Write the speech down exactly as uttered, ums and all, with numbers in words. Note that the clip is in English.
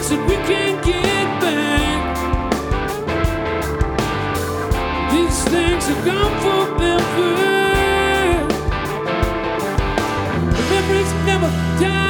things that we can't get back. These things are gone forever. The memories never die.